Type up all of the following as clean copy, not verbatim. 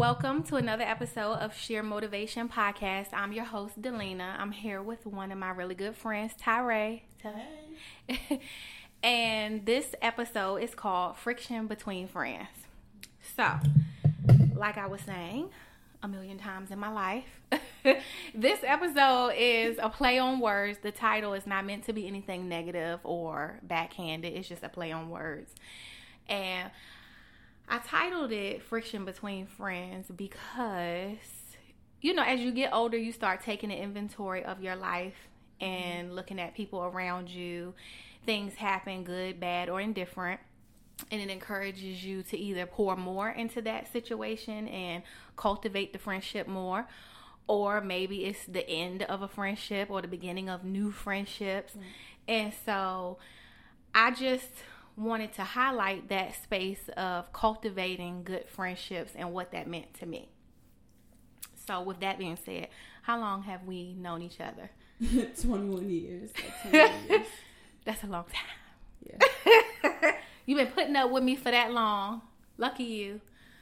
Welcome to another episode of Sheer Motivation Podcast. I'm your host, Delina. I'm here with one of my really good friends, Tyray. Hey. And this episode is called Friction Between Friends. So, like I was saying a million times in my life, this episode is a play on words. The title is not meant to be anything negative or backhanded. It's just a play on words. And I titled it Friction Between Friends because, as you get older, you start taking an inventory of your life and looking at people around you. Things happen, good, bad, or indifferent. And it encourages you to either pour more into that situation and cultivate the friendship more, or maybe it's the end of a friendship or the beginning of new friendships. And so I just wanted to highlight that space of cultivating good friendships and what that meant to me. So with that being said, how long have we known each other? 21 years. Like 21 years. That's a long time. Yeah. You've been putting up with me for that long. Lucky you.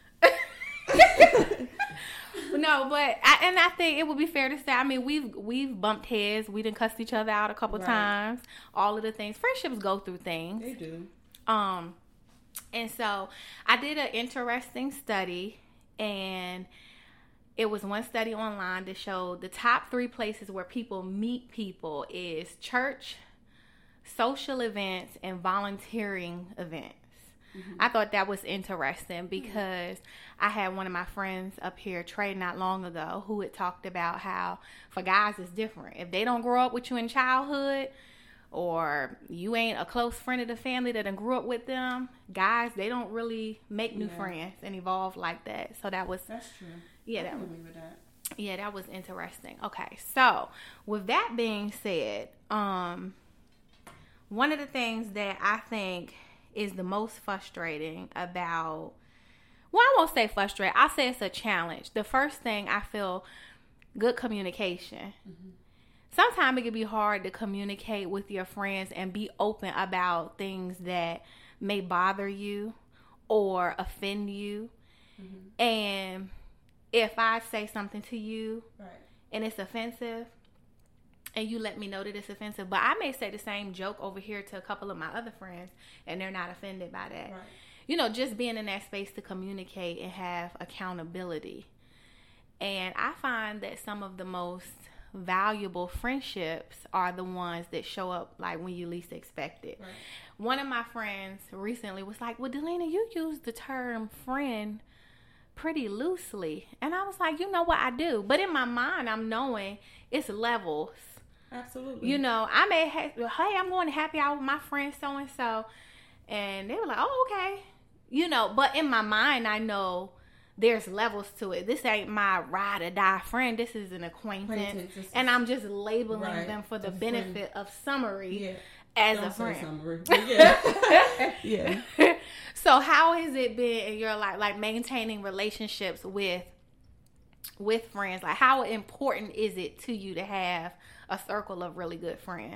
No, but I think it would be fair to say, I mean, we've bumped heads. We done cussed each other out a couple times. All of the things. Friendships go through things. They do. And so I did an interesting study, and it was one study online that showed the top 3 places where people meet people is church, social events, and volunteering events. Mm-hmm. I thought that was interesting because I had one of my friends up here, Trey, not long ago, who had talked about how for guys it's different. If they don't grow up with you in childhood, or you ain't a close friend of the family that done grew up with them, guys, they don't really make new friends and evolve like that. So that's true. Yeah, I agree with that. Yeah, that was interesting. Okay, so with that being said, one of the things that I think is the most frustrating about, well, I won't say frustrating, I'll say it's a challenge. The first thing I feel, good communication. Mm-hmm. Sometimes it can be hard to communicate with your friends and be open about things that may bother you or offend you. Mm-hmm. And if I say something to you and it's offensive, and you let me know that it's offensive, but I may say the same joke over here to a couple of my other friends and they're not offended by that. Right. Just being in that space to communicate and have accountability. And I find that some of the most valuable friendships are the ones that show up like when you least expect it. Right. One of my friends recently was like, well, Delina, you use the term friend pretty loosely. And I was like, you know what, I do. But in my mind, I'm knowing it's levels. Absolutely. I may hey, I'm going to happy hour with my friend so-and-so. And they were like, oh, okay. But in my mind, I know there's levels to it. This ain't my ride or die friend. This is an acquaintance. And I'm just labeling them for the benefit of summary as a friend. Summary. Yeah. Yeah. So how has it been in your life, like maintaining relationships with friends? Like, how important is it to you to have a circle of really good friends?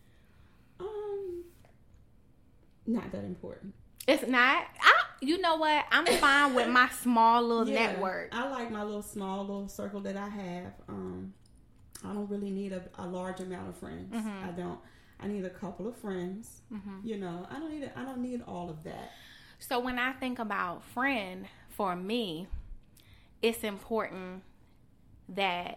Not that important. It's not. You know what? I'm fine with my small little network. I like my small little circle that I have. I don't really need a large amount of friends. Mm-hmm. I don't. I need a couple of friends. Mm-hmm. I don't need all of that. So when I think about friend, for me, it's important that,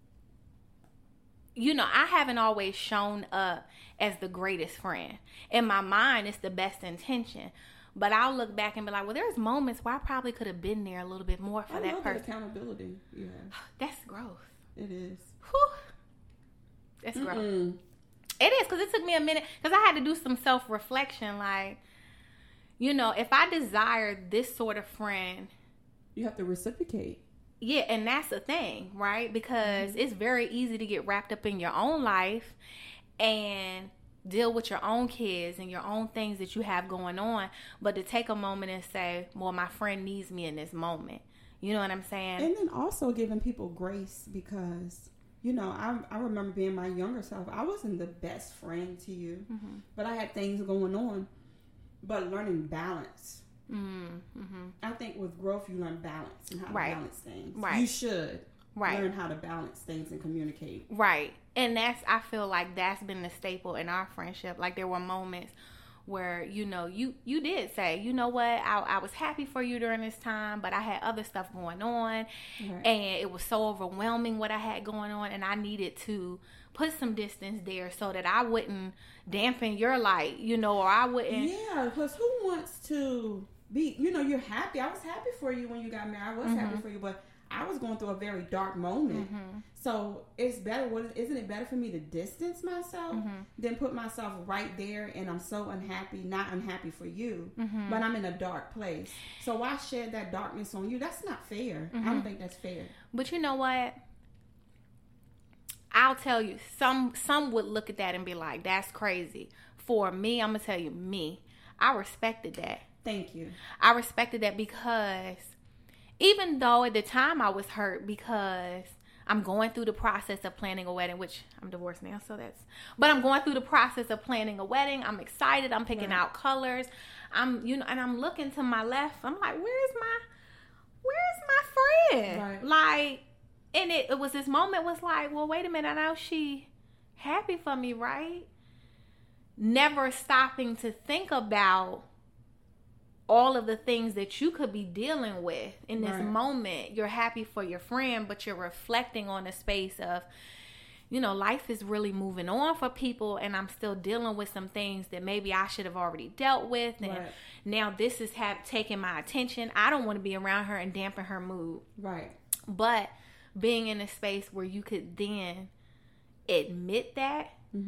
I haven't always shown up as the greatest friend. In my mind, it's the best intention. But I'll look back and be like, well, there's moments where I probably could have been there a little bit more for that person. Accountability. Yeah. That's growth. It is. Whew. That's growth. It is, because it took me a minute, because I had to do some self-reflection. Like, if I desire this sort of friend, you have to reciprocate. Yeah, and that's the thing, right? Because it's very easy to get wrapped up in your own life and deal with your own kids and your own things that you have going on, but to take a moment and say, well, my friend needs me in this moment. You know what I'm saying? And then also giving people grace, because I remember being my younger self. I wasn't the best friend to you, but I had things going on. But learning balance I think with growth, you learn balance and how to balance things. Right. You should learn how to balance things and communicate. Right. And I feel like that's been the staple in our friendship. Like, there were moments where, you know, you did say, you know what, I was happy for you during this time, but I had other stuff going on, and it was so overwhelming what I had going on, and I needed to put some distance there so that I wouldn't dampen your light, you know, or I wouldn't. Yeah, because who wants to be, you know, you're happy. I was happy for you when you got married. I was happy for you, but I was going through a very dark moment. So it's better, isn't it better for me to distance myself than put myself right there and I'm so unhappy, not unhappy for you, but I'm in a dark place. So why shed that darkness on you? That's not fair. I don't think that's fair. But you know what? I'll tell you, some would look at that and be like, that's crazy. For me, I'm going to tell you, I respected that. Thank you. I respected that because even though at the time I was hurt because I'm going through the process of planning a wedding, which I'm divorced now, but I'm going through the process of planning a wedding. I'm excited. I'm picking out colors. And I'm looking to my left. I'm like, where's my friend? Right. Like, and it was this moment was like, well, wait a minute. I know she happy for me, right? Never stopping to think about all of the things that you could be dealing with in this moment. You're happy for your friend, but you're reflecting on the space of, you know, life is really moving on for people, and I'm still dealing with some things that maybe I should have already dealt with, and now this is taking my attention. I don't want to be around her and dampen her mood. Right. But being in a space where you could then admit that,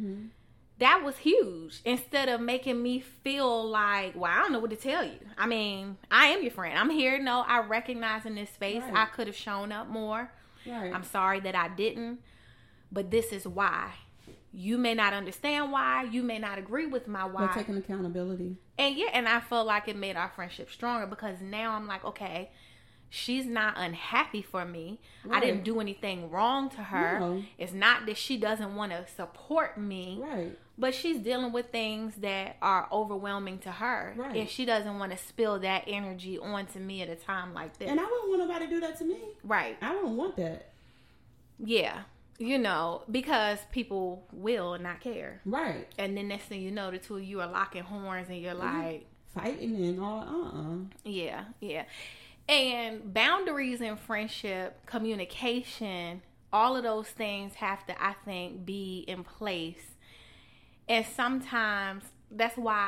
that was huge. Instead of making me feel like, well, I don't know what to tell you. I mean, I am your friend. I'm here. No, I recognize in this space I could have shown up more. Right. I'm sorry that I didn't. But this is why. You may not understand why. You may not agree with my why. But taking accountability. And I felt like it made our friendship stronger because now I'm like, okay, she's not unhappy for me. I didn't do anything wrong to her. No. It's not that she doesn't want to support me. Right. But she's dealing with things that are overwhelming to her. Right. And she doesn't want to spill that energy onto me at a time like this. And I wouldn't want nobody to do that to me. Right. I don't want that. Yeah. You know, because people will not care. Right. And then next thing you know, the two of you are locking horns and you're like... Fighting and all, Yeah, yeah. And boundaries in friendship, communication, all of those things have to, I think, be in place. And sometimes that's why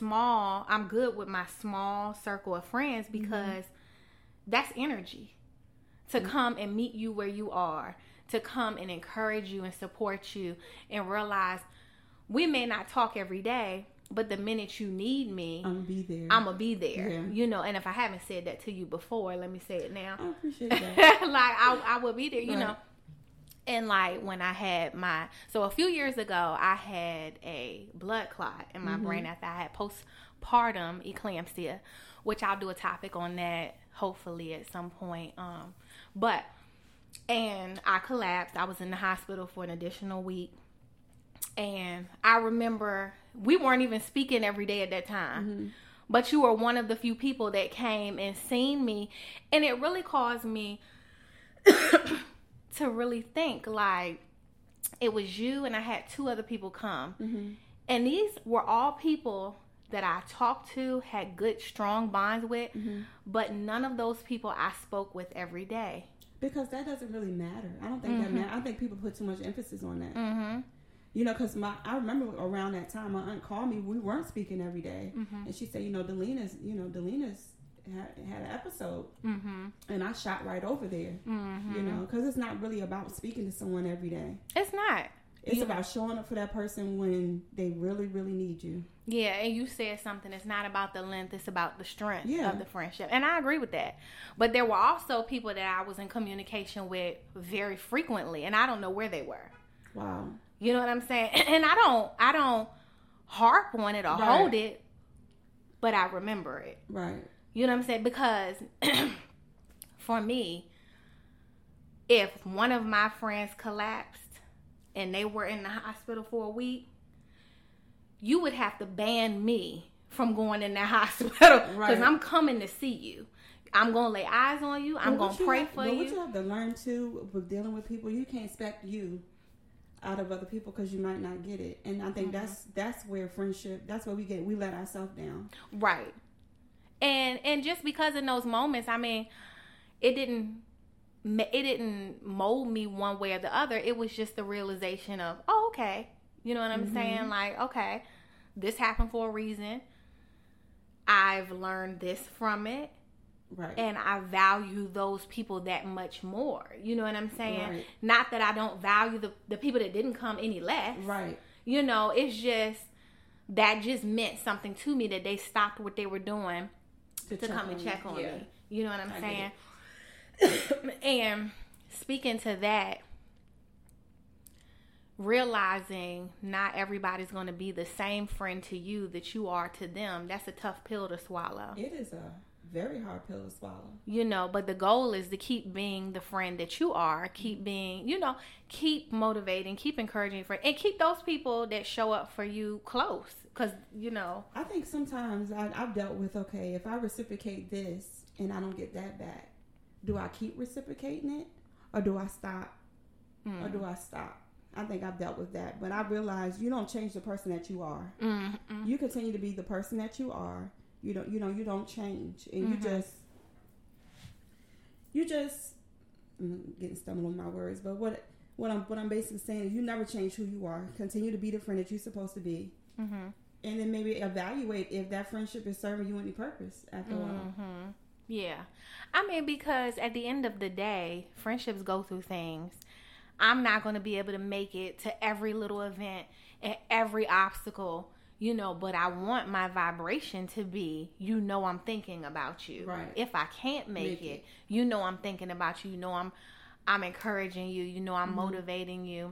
I'm good with my small circle of friends because that's energy. To come and meet you where you are, to come and encourage you and support you and realize we may not talk every day, but the minute you need me, I'm going to be there. I'm going to be there. Yeah. You know, and if I haven't said that to you before, let me say it now. I appreciate that. Like, I will be there, you know. And like when I had so a few years ago, I had a blood clot in my brain after I had postpartum eclampsia, which I'll do a topic on that hopefully at some point. And I collapsed. I was in the hospital for an additional week. And I remember we weren't even speaking every day at that time. But you were one of the few people that came and seen me. And it really caused me to really think, like, it was you and I had two other people come. And these were all people that I talked to, had good, strong bonds with. But none of those people I spoke with every day. Because that doesn't really matter. I don't think that matters. I think people put too much emphasis on that. You know, because I remember around that time, my aunt called me. We weren't speaking every day. And she said, Delina's had an episode. And I shot right over there. You know, because it's not really about speaking to someone every day. It's not. It's about showing up for that person when they really, really need you. Yeah, and you said something. It's not about the length. It's about the strength of the friendship. And I agree with that. But there were also people that I was in communication with very frequently, and I don't know where they were. Wow. You know what I'm saying? And I don't harp on it or hold it, but I remember it. Right. You know what I'm saying? Because for me, if one of my friends collapsed and they were in the hospital for a week, you would have to ban me from going in that hospital because Right. I'm coming to see you. I'm going to lay eyes on you. I'm going to pray for you. What you have to learn, too, with dealing with people, you can't expect you out of other people because you might not get it. And I think that's where friendship, that's where we let ourselves down. Right. And just because in those moments, I mean, it didn't mold me one way or the other. It was just the realization of, oh, okay. You know what I'm saying? Like, okay, this happened for a reason. I've learned this from it. Right. And I value those people that much more. You know what I'm saying? Right. Not that I don't value the people that didn't come any less. Right. You know, it's just, that just meant something to me that they stopped what they were doing to come and check on me. You know what I'm saying? And speaking to that, realizing not everybody's going to be the same friend to you that you are to them, that's a tough pill to swallow. It is a very hard pill to swallow. You know, but the goal is to keep being the friend that you are, keep being, you know, keep motivating, keep encouraging your friend, and keep those people that show up for you close. Because, you know, I think sometimes I've dealt with, okay, if I reciprocate this and I don't get that back, do I keep reciprocating it or do I stop? Or do I stop? I think I've dealt with that. But I realized you don't change the person that you are. Mm-hmm. You continue to be the person that you are. You don't change. And you just I'm getting stumbled on my words, but what I'm basically saying is you never change who you are. Continue to be the friend that you're supposed to be. Mm-hmm. And then maybe evaluate if that friendship is serving you any purpose after a while. Yeah. I mean, because at the end of the day, friendships go through things. I'm not going to be able to make it to every little event and every obstacle, you know, but I want my vibration to be, you know, I'm thinking about you. Right. If I can't make it, you know, I'm thinking about you. You know, I'm encouraging you. You know, I'm motivating you.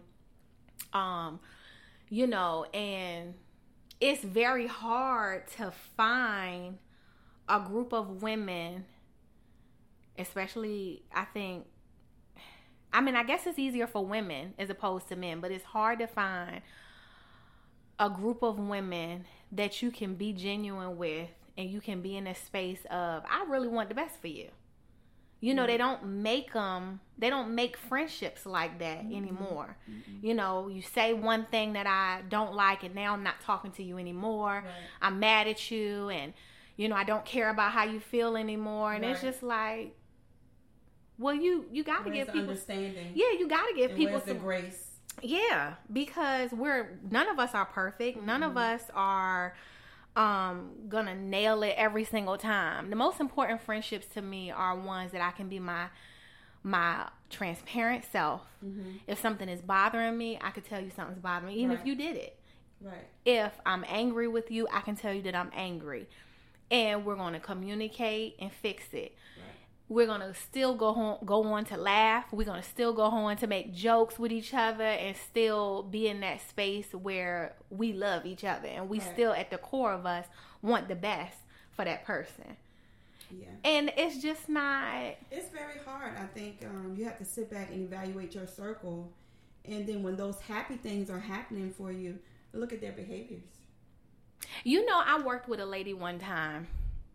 You know, and it's very hard to find a group of women, especially, I guess it's easier for women as opposed to men, but it's hard to find a group of women that you can be genuine with and you can be in a space of, I really want the best for you. You know, they don't make friendships like that anymore. You know, you say one thing that I don't like and now I'm not talking to you anymore. Right. I'm mad at you and, you know, I don't care about how you feel anymore. And it's just like, well, you got to give people understanding. Yeah, you got to give people some grace. Yeah, because none of us are perfect. None of us are gonna nail it every single time. The most important friendships to me are ones that I can be my transparent self. If something is bothering me, I could tell you something's bothering me, even if you did it. Right. If I'm angry with you, I can tell you that I'm angry, and we're gonna communicate and fix it. We're going to still go on to laugh. We're going to still go on to make jokes with each other and still be in that space where we love each other. And we still, at the core of us, want the best for that person. Yeah. And it's just not... It's very hard. I think you have to sit back and evaluate your circle. And then when those happy things are happening for you, look at their behaviors. You know, I worked with a lady one time.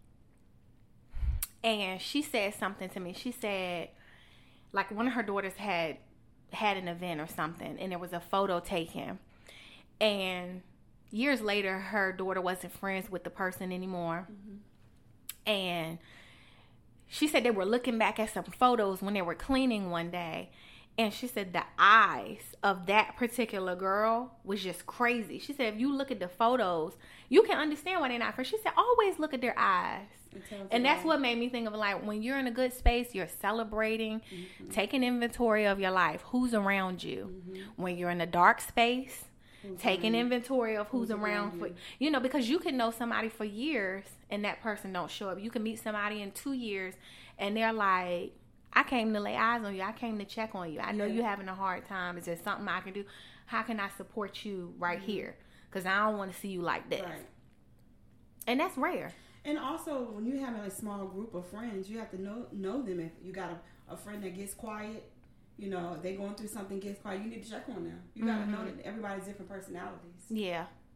And she said something to me. She said, like, one of her daughters had an event or something, and there was a photo taken. And years later, her daughter wasn't friends with the person anymore. And she said they were looking back at some photos when they were cleaning one day. And she said the eyes of that particular girl was just crazy. She said if you look at the photos, you can understand why they're not friends. She said always look at their eyes. And that's what made me think of, like, when you're in a good space, you're celebrating, taking inventory of your life, who's around you. When you're in a dark space, taking inventory of who's around for you know, because you can know somebody for years and that person don't show up. You can meet somebody in 2 years and they're like, I came to lay eyes on you. I came to check on you. I know you're having a hard time. Is there something I can do? How can I support you right here? Because I don't want to see you like this. Right. And that's rare. And also, when you have a small group of friends, you have to know them. If you got a friend that gets quiet, you know, they going through something, gets quiet, you need to check on them. You got to know that everybody's different personalities. Yeah.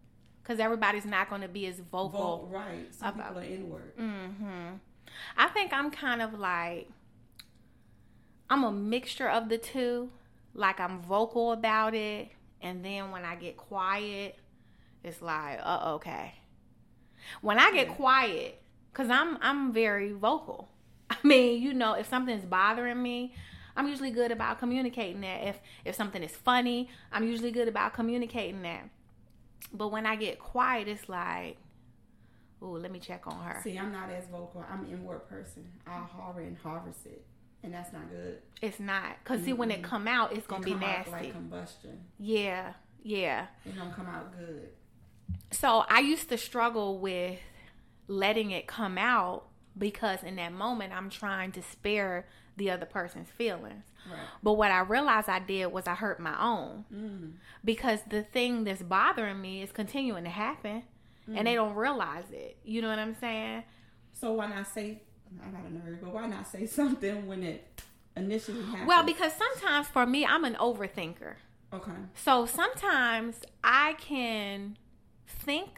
because everybody's not going to be as vocal. Right. Some people are inward. I think I'm kind of like, I'm a mixture of the two. Like, I'm vocal about it, and then when I get quiet, it's like, okay. When I get quiet, because I'm very vocal. I mean, you know, if something's bothering me, I'm usually good about communicating that. If something is funny, I'm usually good about communicating that. But when I get quiet, it's like, ooh, let me check on her. See, I'm not as vocal. I'm an inward person. I'll hover and harvest it, and that's not good. It's not. Because, see, when it come out, it's going to be nasty. Like combustion. Yeah. It's going to come out good. So I used to struggle with letting it come out because in that moment, I'm trying to spare the other person's feelings. Right. But what I realized I did was I hurt my own. Because the thing that's bothering me is continuing to happen. And they don't realize it. You know what I'm saying? So why not say, I got a nerve, but why not say something when it initially happens? Well, because sometimes for me, I'm an overthinker. Okay. So sometimes I can think,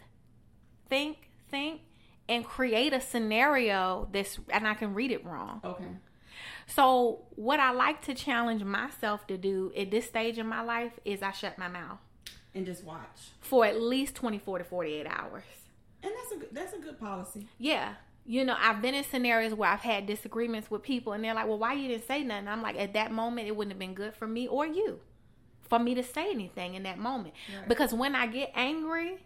and create a scenario and I can read it wrong. Okay. So what I like to challenge myself to do at this stage in my life is I shut my mouth. And just watch. For at least 24 to 48 hours. And that's a good policy. Yeah. You know, I've been in scenarios where I've had disagreements with people and they're like, well, why you didn't say nothing? I'm like, at that moment, it wouldn't have been good for me or you for me to say anything in that moment. Right. Because when I get angry,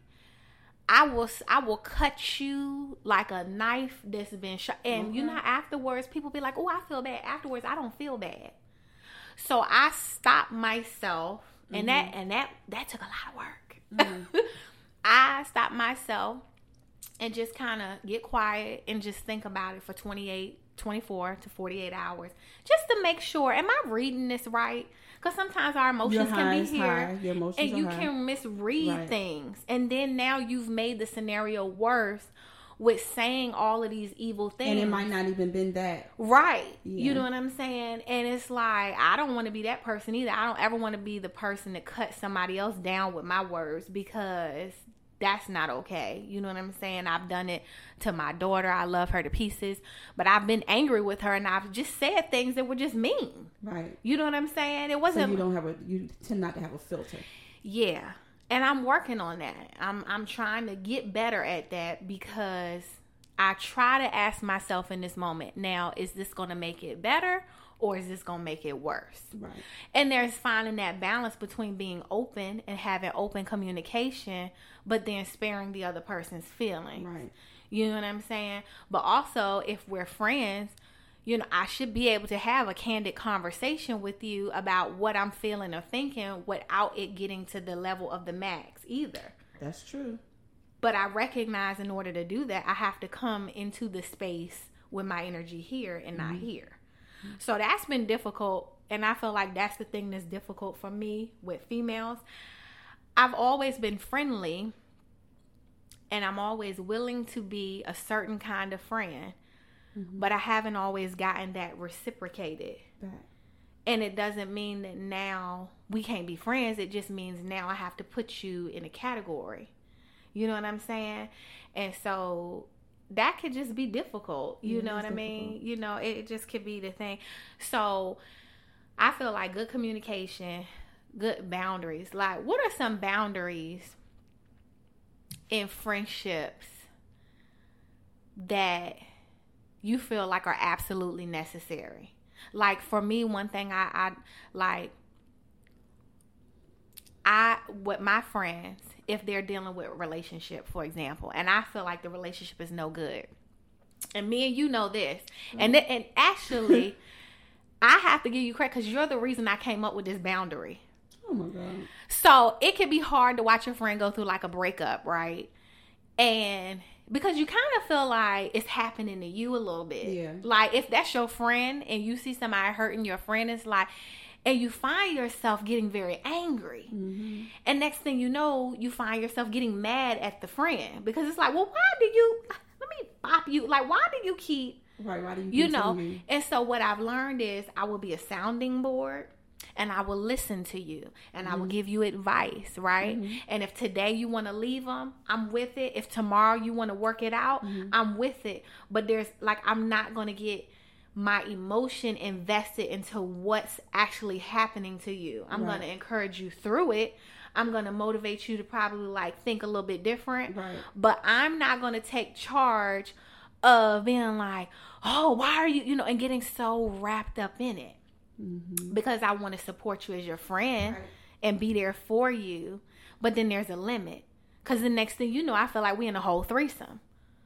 I will cut you like a knife that's been shot. And you know, afterwards, people be like, oh, I feel bad. Afterwards, I don't feel bad. So I stop myself. And that took a lot of work. I stopped myself and just kind of get quiet and just think about it for 24 to 48 hours. Just to make sure, am I reading this right? Because sometimes our emotions can be here. Your emotions and you high. can misread things. And then now you've made the scenario worse with saying all of these evil things. And it might not even been that. Right. Yeah. You know what I'm saying? And it's like, I don't want to be that person either. I don't ever want to be the person that cuts somebody else down with my words because that's not okay. You know what I'm saying? I've done it to my daughter. I love her to pieces. But I've been angry with her and I've just said things that were just mean. Right. You know what I'm saying? It wasn't. So you tend not to have a filter. Yeah. And I'm working on that. I'm trying to get better at that because I try to ask myself in this moment, now, is this going to make it better or is this going to make it worse? Right. And there's finding that balance between being open and having open communication, but then sparing the other person's feelings. Right. You know what I'm saying? But also, if we're friends, you know, I should be able to have a candid conversation with you about what I'm feeling or thinking without it getting to the level of the max either. That's true. But I recognize in order to do that, I have to come into the space with my energy here and not here. So that's been difficult. And I feel like that's the thing that's difficult for me with females. I've always been friendly and I'm always willing to be a certain kind of friend. But I haven't always gotten that reciprocated. Right. And it doesn't mean that now we can't be friends. It just means now I have to put you in a category. You know what I'm saying? And so that could just be difficult. You know what I mean? You know, it just could be the thing. So I feel like good communication, good boundaries. Like, what are some boundaries in friendships that you feel like are absolutely necessary? Like for me, one thing I with my friends, if they're dealing with a relationship, for example, and I feel like the relationship is no good, and me and you know this, and actually, I have to give you credit because you're the reason I came up with this boundary. Oh my God! So it can be hard to watch your friend go through like a breakup, right? And because you kind of feel like it's happening to you a little bit. Yeah. Like if that's your friend and you see somebody hurting your friend, it's like, and you find yourself getting very angry. Mm-hmm. And next thing you know, you find yourself getting mad at the friend because it's like, well, why do you, let me bop you. Like, why do you keep, right, why do you know? And so what I've learned is I will be a sounding board and I will listen to you, and I will give you advice, right? And if today you want to leave them, I'm with it. If tomorrow you want to work it out, I'm with it. But there's like, I'm not going to get my emotion invested into what's actually happening to you. I'm going to encourage you through it. I'm going to motivate you to probably like think a little bit different. Right. But I'm not going to take charge of being like, oh, why are you, and getting so wrapped up in it. Because I want to support you as your friend and be there for you. But then there's a limit. Because the next thing you know, I feel like we in a whole threesome.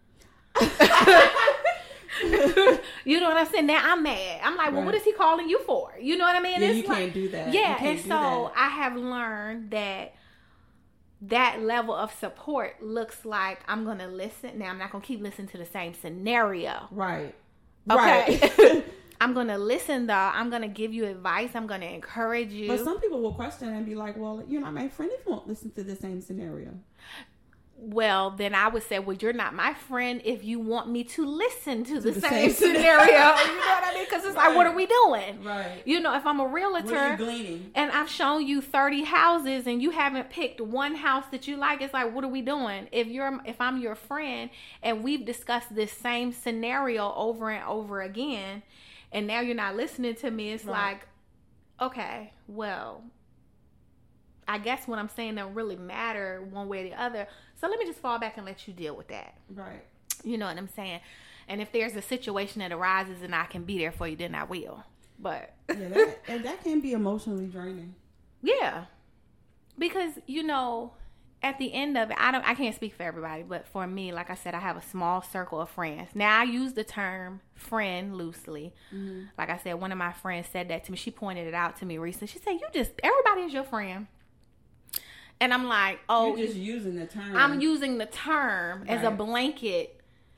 You know what I'm saying? Now I'm mad. I'm like, well, what is he calling you for? You know what I mean? Yeah, it's you can't do that. Yeah, and so I have learned that level of support looks like I'm going to listen. Now, I'm not going to keep listening to the same scenario. Right. Okay. Right. I'm going to listen, though. I'm going to give you advice. I'm going to encourage you. But some people will question and be like, well, you're not my friend if you won't listen to the same scenario. Well, then I would say, well, you're not my friend if you want me to listen to the same scenario. You know what I mean? Because it's like, what are we doing? Right. If I'm a realtor, what are you gleaning? And I've shown you 30 houses and you haven't picked one house that you like, it's like, what are we doing? If I'm your friend and we've discussed this same scenario over and over again, and now you're not listening to me, it's like, okay, well, I guess what I'm saying don't really matter one way or the other. So let me just fall back and let you deal with that. Right. You know what I'm saying? And if there's a situation that arises and I can be there for you, then I will. But that can be emotionally draining. Yeah. Because, at the end of it, I can't speak for everybody, but for me, like I said, I have a small circle of friends. Now, I use the term friend loosely. Like I said, one of my friends said that to me. She pointed it out to me recently. She said, everybody is your friend. And I'm like, oh. You're just using the term. I'm using the term as a blanket.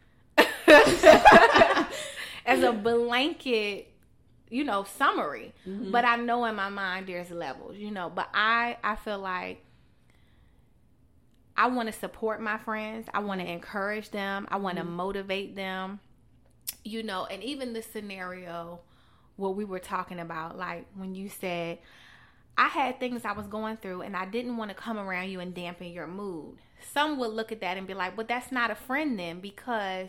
As a blanket, summary. But I know in my mind there's levels, But I feel like I want to support my friends. I want to encourage them. I want to motivate them. And even the scenario what we were talking about, like when you said, I had things I was going through and I didn't want to come around you and dampen your mood. Some would look at that and be like, but that's not a friend then, because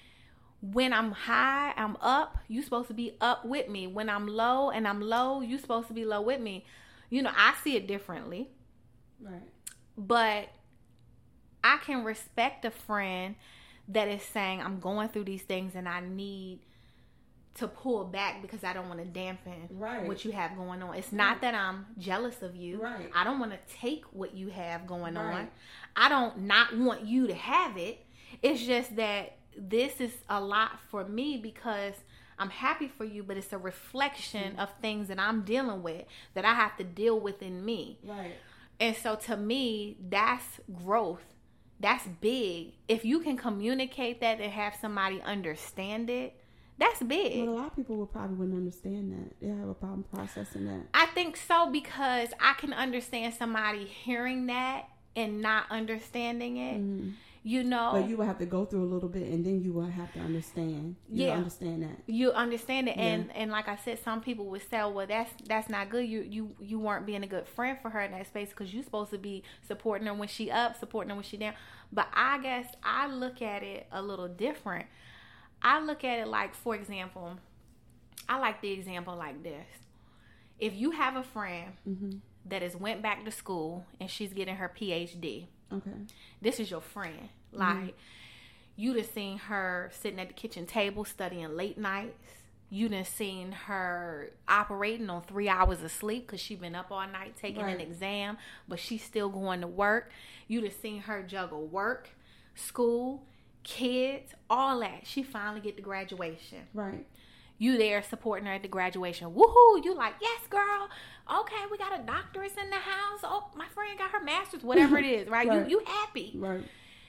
when I'm high, I'm up, you're supposed to be up with me. When I'm low and I'm low, you're supposed to be low with me. I see it differently. Right. But I can respect a friend that is saying, I'm going through these things and I need to pull back because I don't want to dampen what you have going on. It's not that I'm jealous of you. Right. I don't want to take what you have going on. I don't not want you to have it. It's just that this is a lot for me because I'm happy for you, but it's a reflection of things that I'm dealing with that I have to deal with in me. Right. And so to me, that's growth. That's big. If you can communicate that and have somebody understand it, that's big. Well, a lot of people wouldn't understand that. They have a problem processing that. I think so, because I can understand somebody hearing that and not understanding it. But you will have to go through a little bit, and then you will have to understand. You understand that. You understand it, and like I said, some people would say, "Well, that's not good. You weren't being a good friend for her in that space because you're supposed to be supporting her when she up, supporting her when she down." But I guess I look at it a little different. I look at it like, for example, I like the example like this. If you have a friend that has went back to school and she's getting her PhD, okay, this is your friend. Like, you done seen her sitting at the kitchen table studying late nights. You done seen her operating on 3 hours of sleep because she been up all night taking an exam, but she's still going to work. You done seen her juggle work, school, kids, all that. She finally get to graduation. Right. You there supporting her at the graduation. Woohoo! You like, yes, girl. Okay, we got a doctorate in the house. Oh, my friend got her master's. Whatever it is, right? You happy. Right.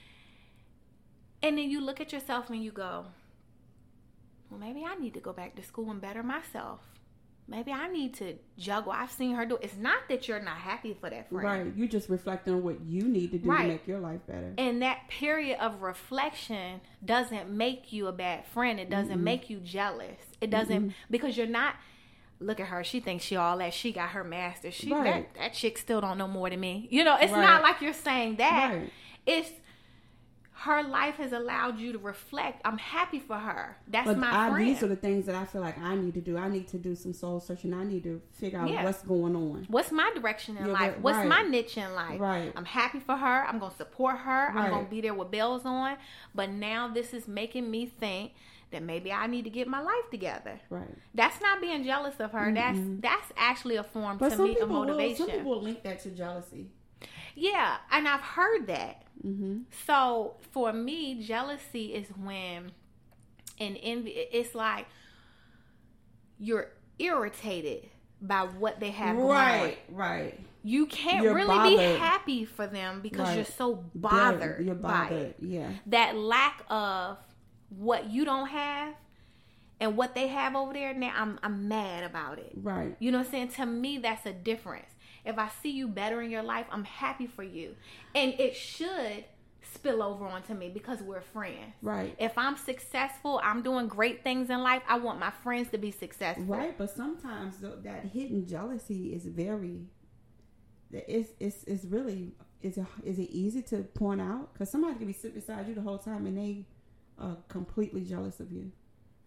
And then you look at yourself and you go, well, maybe I need to go back to school and better myself. Maybe I need to juggle. I've seen her do it. It's not that you're not happy for that friend. Right. You just reflecting on what you need to do to make your life better. And that period of reflection doesn't make you a bad friend. It doesn't make you jealous. It doesn't, because you're not, look at her. She thinks she all that. She got her master's. She Right. that chick still don't know more than me. You know, it's Right. not like you're saying that. Right. It's her life has allowed you to reflect. I'm happy for her. That's But my friend. these are the things that I feel like I need to do. I need to do some soul searching. I need to figure out Yeah. what's going on. What's my direction in Yeah, life? but- What's right. my niche in life? Right. I'm happy for her. I'm going to support her. I'm Right. going to be there with bells on. But now this is making me think that maybe I need to get my life together. Right. That's not being jealous of her. That's actually a form But to some me of people motivation. some people link that to jealousy. Yeah, and I've heard that. Mm-hmm. So for me, jealousy is when an envy. It's like you're irritated by what they have going on. Right. Right. You can't You're really be bothered. happy for them because Right. you're so bothered. You're by bothered. it. Yeah. That lack of what you don't have and what they have over there. Now I'm mad about it. Right. You know what I'm saying? To me, that's a difference. If I see you better in your life, I'm happy for you. And it should spill over onto me because we're friends. Right. If I'm successful, I'm doing great things in life, I want my friends to be successful. Right. But sometimes that hidden jealousy is very. It's really is it easy to point out? Because somebody can be sitting beside you the whole time and they are completely jealous of you.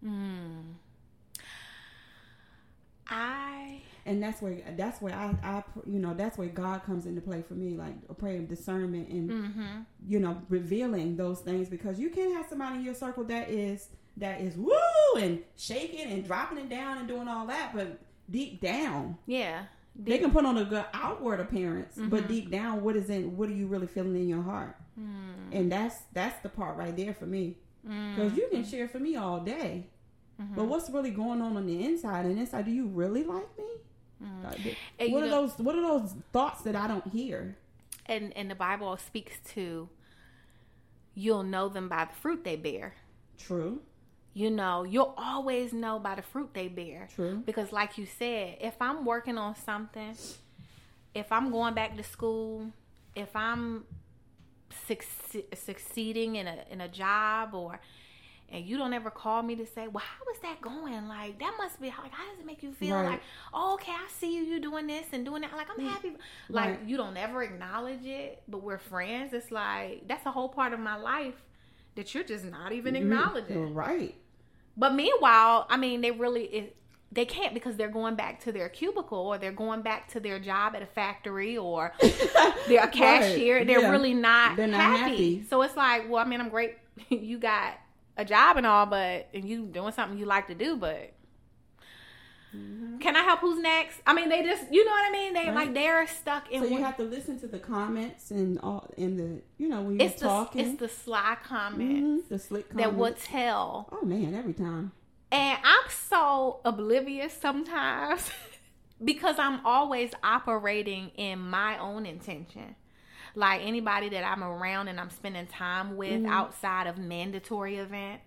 And that's where I that's where God comes into play for me, like a prayer of discernment and revealing those things, because you can't have somebody in your circle that is woo and shaking and dropping it down and doing all that, but deep down, they can put on a good outward appearance, but deep down, what are you really feeling in your heart? And that's the part right there for me, because you can share for me all day, but what's really going on the inside? And inside, do you really like me? What are those thoughts that I don't hear? And the Bible speaks to, you'll know them by the fruit they bear. True. You'll always know by the fruit they bear. True. Because like you said, if I'm working on something, if I'm going back to school, if I'm succeeding in a job, and you don't ever call me to say, well, how is that going? Like, that must be, like, how does it make you feel? Right. Like, oh, okay, I see you doing this and doing that. Like, I'm happy. Like, Right. you don't ever acknowledge it, but we're friends. It's like, that's a whole part of my life that you're just not even acknowledging. Right. But meanwhile, I mean, they can't, because they're going back to their cubicle, or they're going back to their job at a factory, or they're a cashier. Right. They're Yeah. really not, They're not happy. So it's like, well, I mean, I'm great. You got a job and all, and you doing something you like to do, but can I help? Who's next? I mean, they just, you know what I mean? They Right. they're stuck in. So you have to listen to the comments and all in the when you're talking. It's the sly comments the slick comments that will tell. Oh man, every time. And I'm so oblivious sometimes because I'm always operating in my own intention. Like anybody that I'm around and I'm spending time with outside of mandatory events,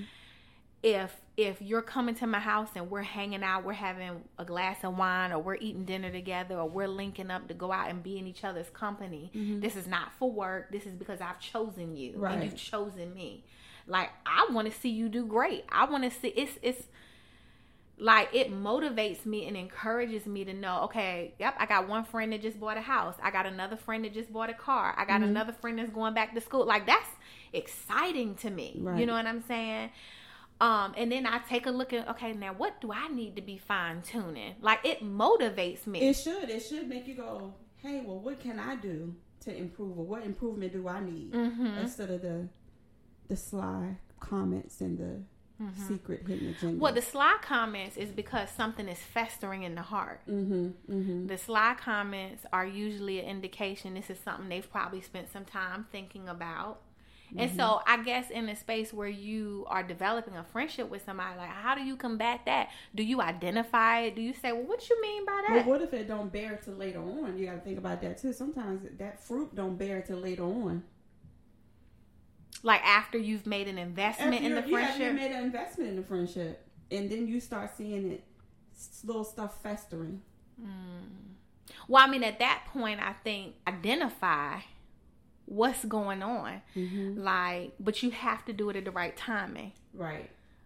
if you're coming to my house and we're hanging out, we're having a glass of wine, or we're eating dinner together, or we're linking up to go out and be in each other's company, this is not for work. This is because I've chosen you, Right. and you've chosen me. Like, I want to see you do great. I want to see, it's like, it motivates me and encourages me to know, okay, yep, I got one friend that just bought a house. I got another friend that just bought a car. I got another friend that's going back to school. Like, that's exciting to me. Right. You know what I'm saying? And then I take a look at, okay, now what do I need to be fine tuning? Like, it motivates me. It should make you go, hey, well, what can I do to improve, or what improvement do I need, instead of the sly comments and the secret hidden agenda. Well, the sly comments is because something is festering in the heart. The sly comments are usually an indication this is something they've probably spent some time thinking about. And so I guess in a space where you are developing a friendship with somebody, like, how do you combat that? Do you identify it? Do you say, well, what you mean by that? Well, what if it don't bear till later on? You got to think about that too. Sometimes that fruit don't bear till later on. Like after you've made an investment in the friendship? Yeah, you made an investment in the friendship. And then you start seeing it, little stuff festering. Well, I mean, at that point, I think identify what's going on. Like, but you have to do it at the right timing. Right.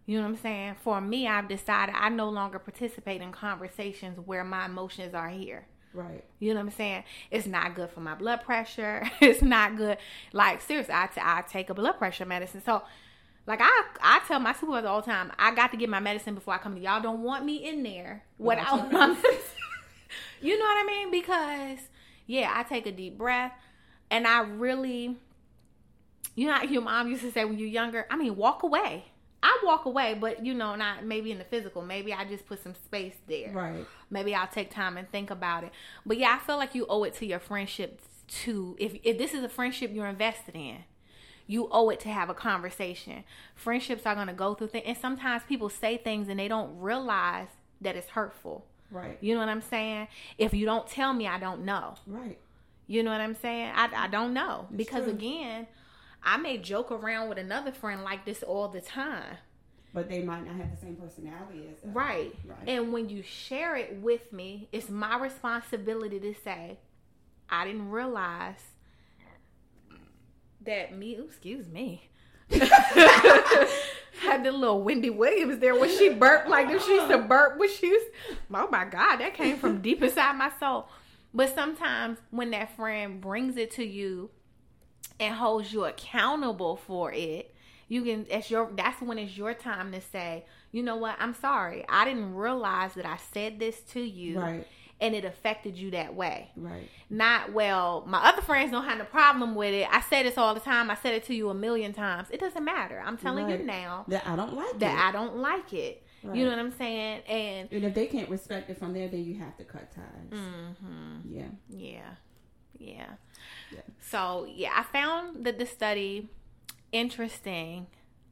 You know what I'm saying? For me, I've decided I no longer participate in conversations where my emotions are here. Right. You know what I'm saying? It's not good for my blood pressure. It's not good. Like, seriously, I take a blood pressure medicine. So, like, I tell my supervisor all the time, I got to get my medicine before I come to y'all. Don't want me in there without my medicine. You know what I mean? Because, yeah, I take a deep breath. And I really, you know how your mom used to say when you're younger, I mean, walk away. I walk away, but, you know, not maybe in the physical. Maybe I just put some space there. Right. Maybe I'll take time and think about it. But, yeah, I feel like you owe it to your friendship to, if this is a friendship you're invested in, you owe it to have a conversation. Friendships are going to go through things. And sometimes people say things and they don't realize that it's hurtful. Right. You know what I'm saying? If you don't tell me, I don't know. Right. You know what I'm saying? I don't know. It's because, true. Again, I may joke around with another friend like this all the time. But they might not have the same personality as us. Right. And when you share it with me, it's my responsibility to say, I didn't realize that me, excuse me, had the little Wendy Williams there when she burped like this. She used to burp when she was, oh my God, that came from deep inside my soul. But sometimes when that friend brings it to you and holds you accountable for it, you can, that's when it's your time to say, you know what, I'm sorry. I didn't realize that I said this to you. Right. And it affected you that way. Right. Not, well, my other friends don't have a problem with it. I say this all the time. I said it to you 1,000,000 times. It doesn't matter. I'm telling you now. That I don't like it. That I don't like it. Right. You know what I'm saying? And if they can't respect it from there, then you have to cut ties. Mm-hmm. Yeah. Yeah. So, yeah, I found that the study interesting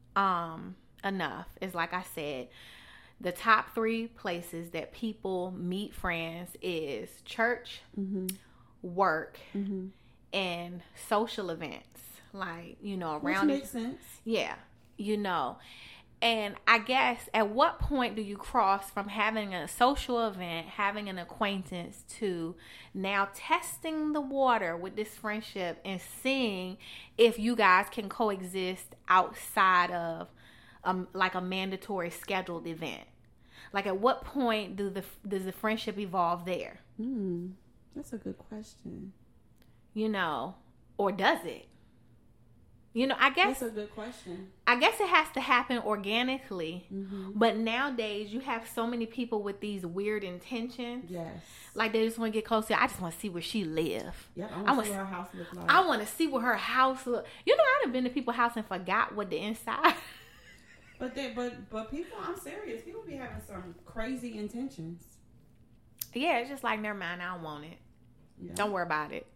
enough. Is like I said, the top 3 places that people meet friends is church, work, and social events. Like, you know, around. Which makes sense. Yeah, you know. And I guess at what point do you cross from having a social event, having an acquaintance, to now testing the water with this friendship and seeing if you guys can coexist outside of like a mandatory scheduled event? Like, at what point does the friendship evolve there? That's a good question. You know, or does it? You know, I guess that's a good question. I guess it has to happen organically. But nowadays, you have so many people with these weird intentions. Yes. Like, they just want to get closer. I just want to see where she live. Yeah, I want to see what her house looks like. I want to see what her house look. You know, I've been to people's house and forgot what the inside. But people, I'm serious. People be having some crazy intentions. Yeah, it's just like, never mind, I don't want it. Yeah. Don't worry about it.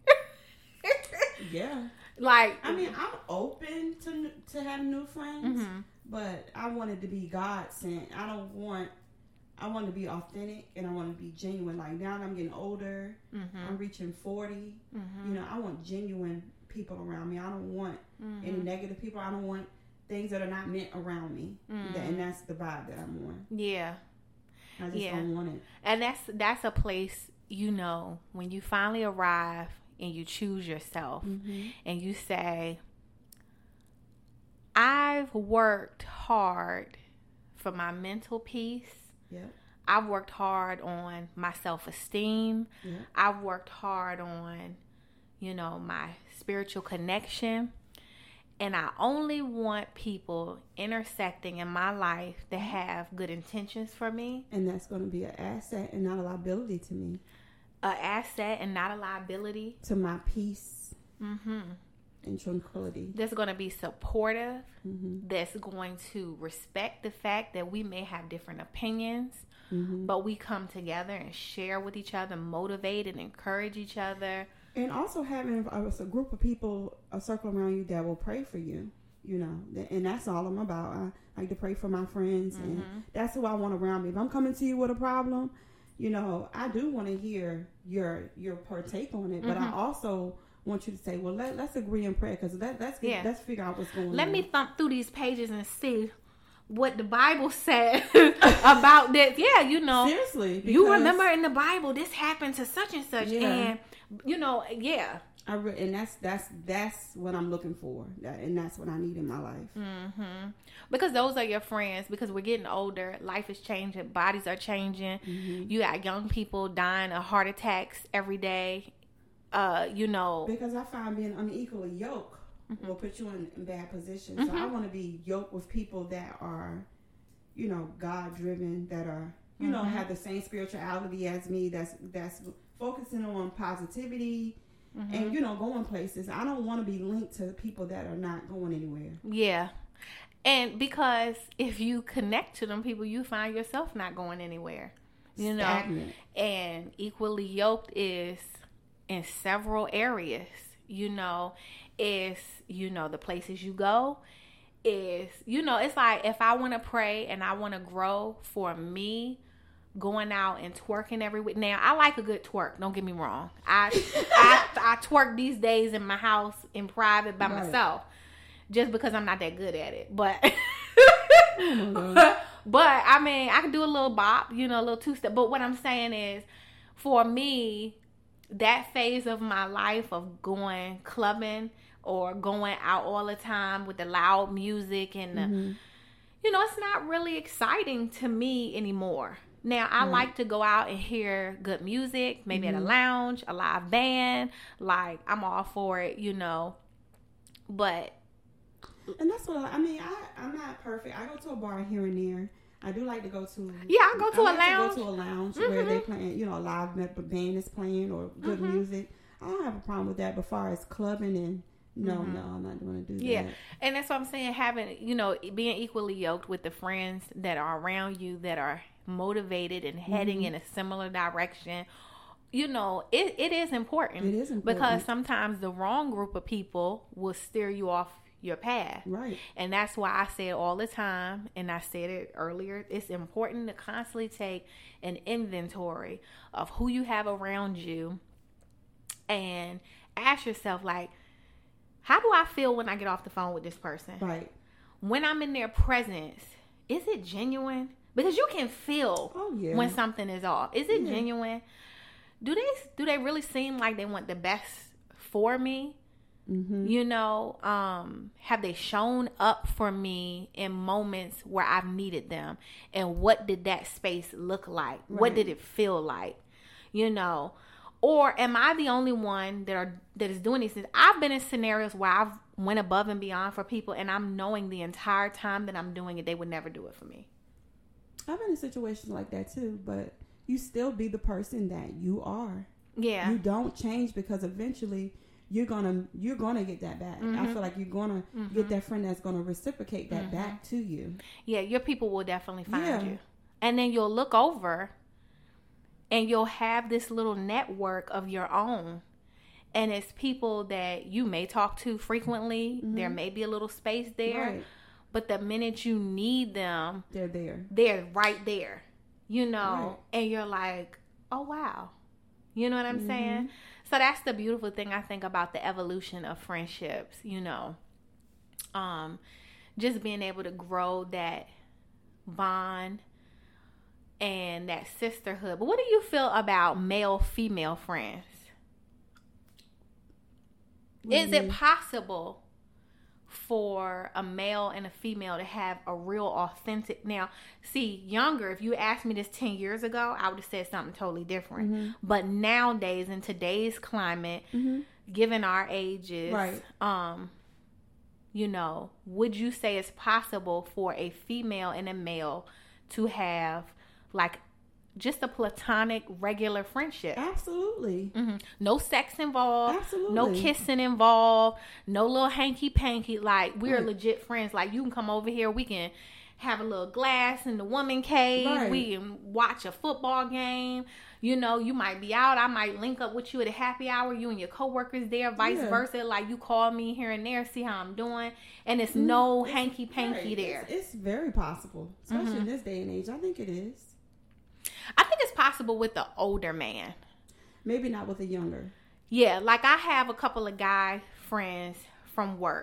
Yeah. Like, I mean, I'm open to having new friends, but I want it to be God sent. I want to be authentic, and I want to be genuine. Like, now that I'm getting older, I'm reaching 40. You know, I want genuine people around me. I don't want any negative people. I don't want things that are not meant around me. And that's the vibe that I'm on. Yeah. I just don't want it. And that's a place, you know, when you finally arrive and you choose yourself and you say, I've worked hard for my mental peace. Yeah. I've worked hard on my self-esteem. Yeah. I've worked hard on, you know, my spiritual connection. And I only want people intersecting in my life that have good intentions for me. And that's going to be an asset and not a liability to me. An asset and not a liability. To my peace and tranquility. That's going to be supportive. That's going to respect the fact that we may have different opinions. But we come together and share with each other, motivate and encourage each other. And also having a group of people, a circle around you that will pray for you, you know. And that's all I'm about. I like to pray for my friends, and that's who I want around me. If I'm coming to you with a problem, you know, I do want to hear your partake on it, but I also want you to say, well, let's agree in prayer, because let's figure out what's going on. Let me thump through these pages and see what the Bible said about this. Yeah, you know. Seriously. You remember in the Bible, this happened to such and such. Yeah. And, you know, yeah. And that's what I'm looking for. And that's what I need in my life. Mm-hmm. Because those are your friends. Because we're getting older. Life is changing. Bodies are changing. Mm-hmm. You got young people dying of heart attacks every day. You know. Because I find being unequally yoked will put you in bad positions. So I want to be yoked with people that are, you know, God driven, that are, you know, have the same spirituality as me, that's focusing on positivity and, you know, going places. I don't want to be linked to people that are not going anywhere. Yeah. And because if you connect to them people, you find yourself not going anywhere. You Stagnant. know, and equally yoked is in several areas. You know, is, you know, the places you go, is, you know, it's like if I want to pray and I want to grow, for me, going out and twerking every week. Now, I like a good twerk. Don't get me wrong. I twerk these days in my house in private by myself, just because I'm not that good at it. But but I mean, I can do a little bop, you know, a little two-step. But what I'm saying is, for me, that phase of my life of going clubbing or going out all the time with the loud music and the, you know, it's not really exciting to me anymore. Now, I like to go out and hear good music, maybe at a lounge, a live band. Like, I'm all for it, you know. But. And that's what I mean. I'm not perfect. I go to a bar here and there. I do like to go to. Yeah, I go to a lounge. To go to a lounge where they playing, you know, a live band is playing or good music. I don't have a problem with that. But as far as clubbing and no, I'm not going to do that. Yeah, and that's what I'm saying. Having, you know, being equally yoked with the friends that are around you that are motivated and heading in a similar direction. You know, it is important. It is important because sometimes the wrong group of people will steer you off your path. Right. And that's why I say it all the time, and I said it earlier, it's important to constantly take an inventory of who you have around you and ask yourself, like, how do I feel when I get off the phone with this person? Right. When I'm in their presence, is it genuine? Because you can feel when something is off. Is it genuine? Do they really seem like they want the best for me? You know, have they shown up for me in moments where I've needed them? And what did that space look like? Right. What did it feel like? You know, or am I the only one that is doing these things? I've been in scenarios where I've went above and beyond for people, and I'm knowing the entire time that I'm doing it, they would never do it for me. I've been in situations like that too, but you still be the person that you are. Yeah. You don't change, because eventually you're gonna get that back. I feel like you're gonna get that friend that's gonna reciprocate that back to you. Yeah, your people will definitely find you. And then you'll look over and you'll have this little network of your own. And it's people that you may talk to frequently. There may be a little space there. Right. But the minute you need them, they're there. They're right there. You know, and you're like, oh, wow. You know what I'm saying? So that's the beautiful thing, I think, about the evolution of friendships, you know. Just being able to grow that bond and that sisterhood. But what do you feel about male-female friends? Is it possible for a male and a female to have a real authentic? Now, see, younger, if you asked me this 10 years ago, I would have said something totally different. But nowadays, in today's climate, given our ages, you know, would you say it's possible for a female and a male to have like just a platonic, regular friendship? Absolutely. No sex involved. Absolutely. No kissing involved. No little hanky-panky. Like, we're legit friends. Like, you can come over here. We can have a little glass in the woman cave. Right. We can watch a football game. You know, you might be out. I might link up with you at a happy hour. You and your coworkers there. Vice versa. Like, you call me here and there, see how I'm doing. And it's no hanky-panky there. It's very possible. Especially in this day and age. I think it is. I think it's possible with the older man. Maybe not with the younger. Yeah, like I have a couple of guy friends from work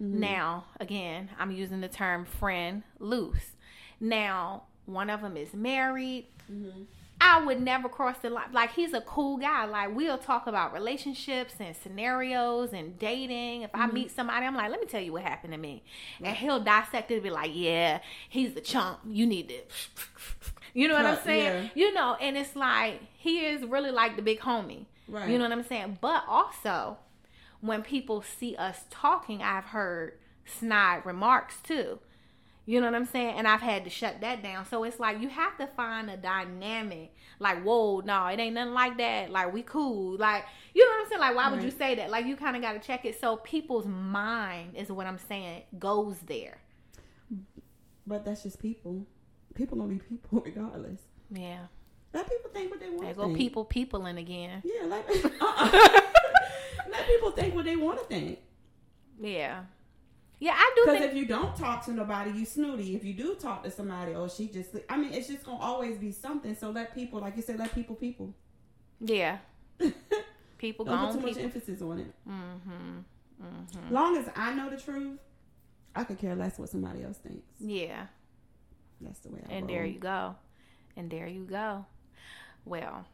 Now, again, I'm using the term friend loose. Now, one of them is married. I would never cross the line. Like, he's a cool guy. Like, we'll talk about relationships and scenarios and dating. If I meet somebody, I'm like, let me tell you what happened to me. And he'll dissect it and be like, yeah, he's the chump. You need to, you know what I'm saying? Yeah. You know, and it's like, he is really like the big homie. Right. You know what I'm saying? But also, when people see us talking, I've heard snide remarks too. You know what I'm saying? And I've had to shut that down. So it's like, you have to find a dynamic. Like, whoa, no, it ain't nothing like that. Like, we cool. Like, you know what I'm saying? Like, why would you say that? Like, you kind of got to check it. So people's mind is what I'm saying goes there. But that's just people. People gonna be people regardless. Yeah. Let people think what they want to think. There go peopling again. Yeah, let people think what they want to think. Yeah. Yeah, I do Because think... if you don't talk to nobody, you snooty. If you do talk to somebody, she just... I mean, it's just going to always be something. So let people, like you said, let people. Yeah. People don't gone. put too much emphasis on it. Long as I know the truth, I could care less what somebody else thinks. Yeah. That's the way I roll. And there you go. And there you go. Well,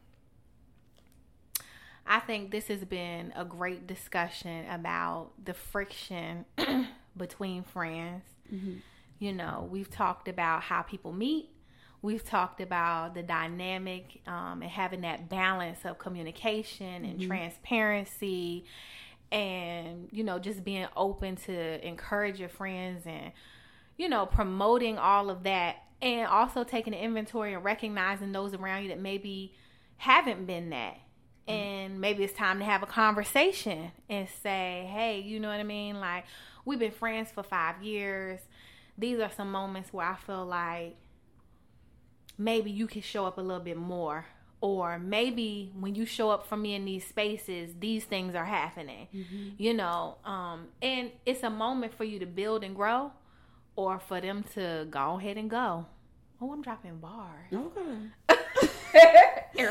I think this has been a great discussion about the friction between friends. You know, we've talked about how people meet. We've talked about the dynamic and having that balance of communication and transparency and, you know, just being open to encourage your friends and, you know, promoting all of that, and also taking an inventory and recognizing those around you that maybe haven't been that. And maybe it's time to have a conversation and say, hey, you know what I mean? Like, we've been friends for 5 years. These are some moments where I feel like maybe you can show up a little bit more. Or maybe when you show up for me in these spaces, these things are happening. You know, and it's a moment for you to build and grow, or for them to go ahead and go. Oh, I'm dropping bars. Okay.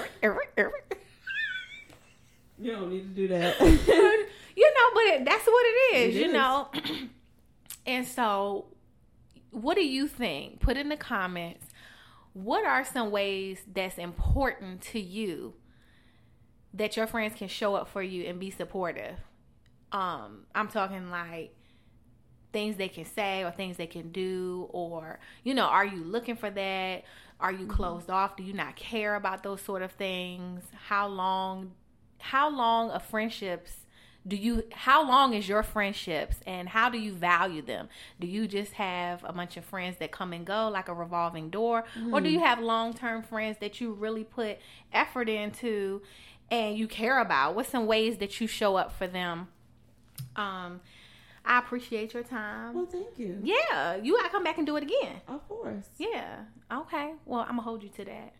You don't need to do that. You know, but that's what it is, you know. And so, what do you think? Put in the comments, what are some ways that's important to you that your friends can show up for you and be supportive? I'm talking like things they can say or things they can do, or, you know, are you looking for that? Are you closed off? Do you not care about those sort of things? How long of friendships how long is your friendships, and how do you value them? Do you just have a bunch of friends that come and go like a revolving door? Or do you have long-term friends that you really put effort into and you care about? What's some ways that you show up for them? I appreciate your time. Well, thank you. Yeah, you gotta come back and do it again. Of course. Yeah. Okay. Well, I'm gonna hold you to that.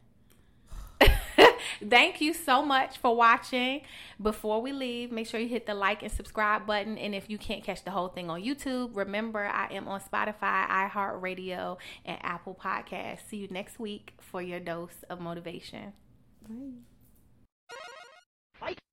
Thank you so much for watching. Before we leave, make sure you hit the like and subscribe button. And if you can't catch the whole thing on YouTube, remember I am on Spotify, iHeartRadio, and Apple Podcasts. See you next week for your dose of motivation. Bye.